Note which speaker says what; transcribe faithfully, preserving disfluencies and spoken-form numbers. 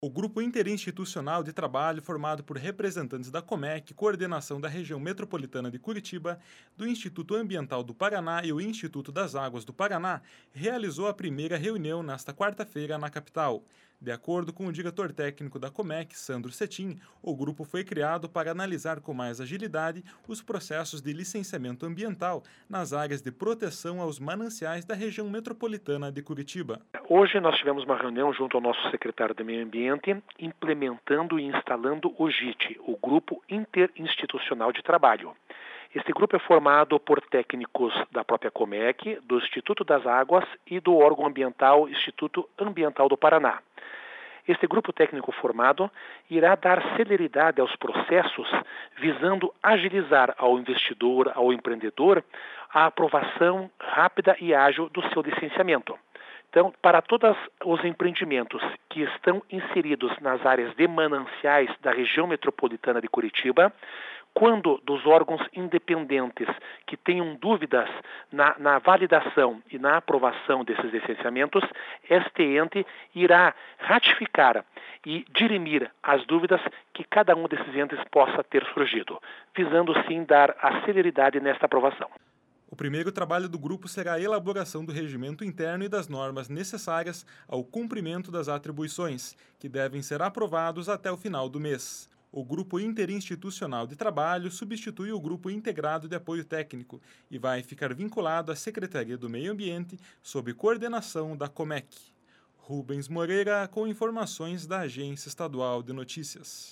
Speaker 1: O Grupo Interinstitucional de Trabalho, formado por representantes da Comec, Coordenação da Região Metropolitana de Curitiba, do Instituto Ambiental do Paraná e o Instituto das Águas do Paraná, realizou a primeira reunião nesta quarta-feira na capital. De acordo com o diretor técnico da Comec, Sandro Cetim, o grupo foi criado para analisar com mais agilidade os processos de licenciamento ambiental nas áreas de proteção aos mananciais da região metropolitana de Curitiba.
Speaker 2: Hoje nós tivemos uma reunião junto ao nosso secretário de Meio Ambiente, implementando e instalando o G I T, o Grupo Interinstitucional de Trabalho. Este grupo é formado por técnicos da própria Comec, do Instituto das Águas e do órgão ambiental Instituto Ambiental do Paraná. Este grupo técnico formado irá dar celeridade aos processos, visando agilizar ao investidor, ao empreendedor, a aprovação rápida e ágil do seu licenciamento. Então, para todos os empreendimentos que estão inseridos nas áreas de mananciais da região metropolitana de Curitiba, quando dos órgãos independentes que tenham dúvidas na, na validação e na aprovação desses licenciamentos, este ente irá ratificar e dirimir as dúvidas que cada um desses entes possa ter surgido, visando sim dar a celeridade nesta aprovação.
Speaker 1: O primeiro trabalho do grupo será a elaboração do regimento interno e das normas necessárias ao cumprimento das atribuições, que devem ser aprovados até o final do mês. O Grupo Interinstitucional de Trabalho substitui o Grupo Integrado de Apoio Técnico e vai ficar vinculado à Secretaria do Meio Ambiente sob coordenação da Comec. Rubens Moreira, com informações da Agência Estadual de Notícias.